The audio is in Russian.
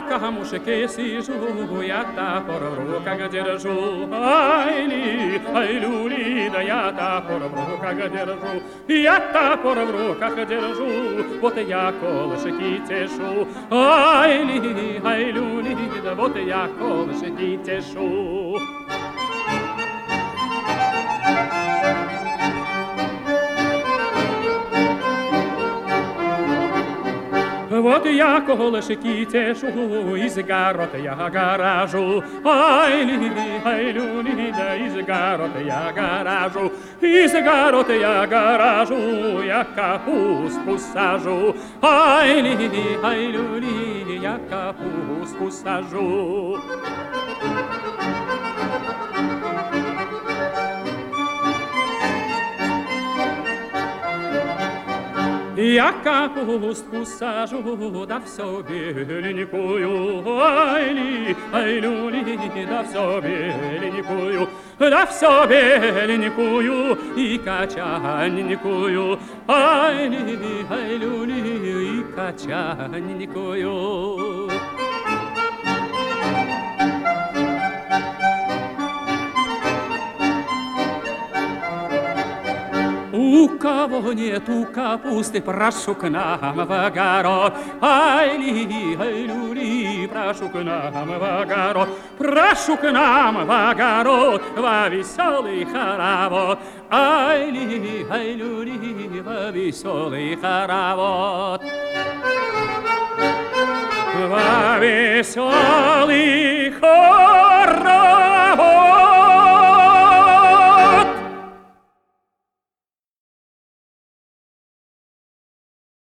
камушке сижу, я топор в руках держу. Ай-ли, ай-люли, да я топор в руках держу. Я топор в руках держу, вот я колышки тешу. Ай-ли, ай-люли, да вот я колышки тешу. Вот я колышки тешу, из город я гаражу. Ай-ли, ай-люли, да из город я гаражу. Из город я гаражу, я капусту сажу. Ай-ли, ай-люли, я капусту сажу. Я капустку сажу, да все беленькую. Ай-ли, ай-люли, да все беленькую. Да все беленькую и качаненькую. Ай-ли, ай-люли, и качаненькую. У кого нету капусты, прошу к нам в огород. Ай-ли, ай-люли, прошу к нам в огород. Прошу к нам в огород, во веселый хоровод. Ай-ли, ай-люли, во веселый хоровод. Во веселый хоровод.